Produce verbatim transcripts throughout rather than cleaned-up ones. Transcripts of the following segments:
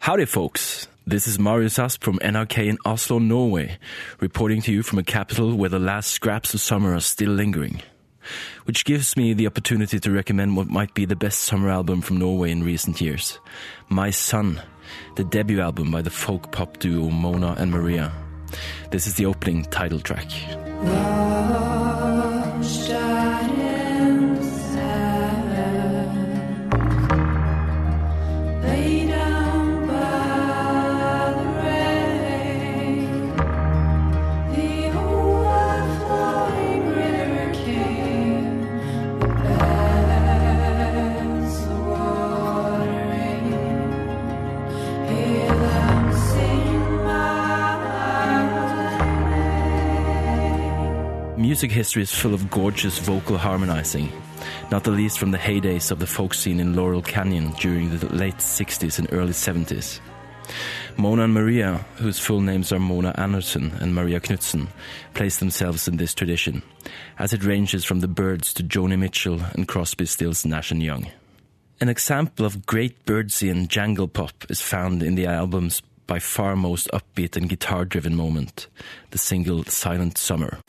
Howdy folks, this is Marius Asp from N R K in Oslo, Norway, reporting to you from a capital where the last scraps of summer are still lingering. Which gives me the opportunity to recommend what might be the best summer album from Norway in recent years. My Son, the debut album by the folk pop duo Mona and Maria. This is the opening title track. Music history is full of gorgeous vocal harmonizing, not the least from the heydays of the folk scene in Laurel Canyon during the late sixties and early seventies. Mona and Maria, whose full names are Mona Andersen and Maria Knutsen, place themselves in this tradition, as it ranges from the Byrds to Joni Mitchell and Crosby, Stills, Nash and Young. An example of great Byrdsian jangle pop is found in the album's by far most upbeat and guitar-driven moment, the single Silent Summer.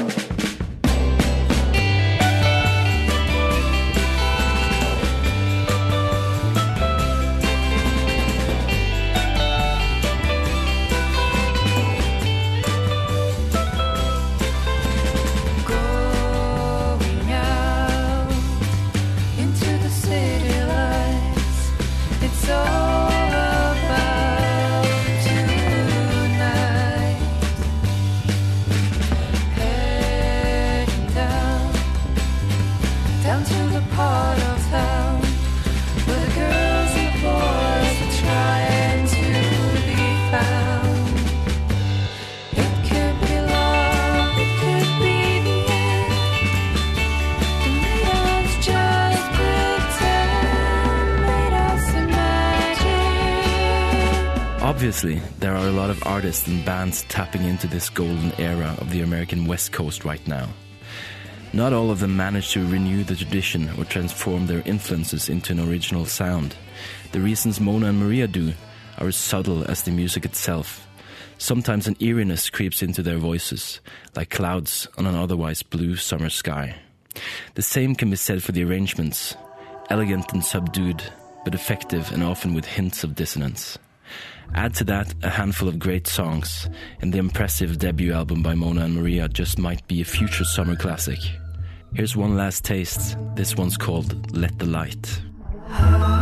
Obviously, there are a lot of artists and bands tapping into this golden era of the American West Coast right now. Not all of them manage to renew the tradition or transform their influences into an original sound. The reasons Mona and Maria do are as subtle as the music itself. Sometimes an eeriness creeps into their voices, like clouds on an otherwise blue summer sky. The same can be said for the arrangements, elegant and subdued, but effective and often with hints of dissonance. Add to that a handful of great songs, and the impressive debut album by Mona and Maria just might be a future summer classic. Here's one last taste. This one's called Let the Light.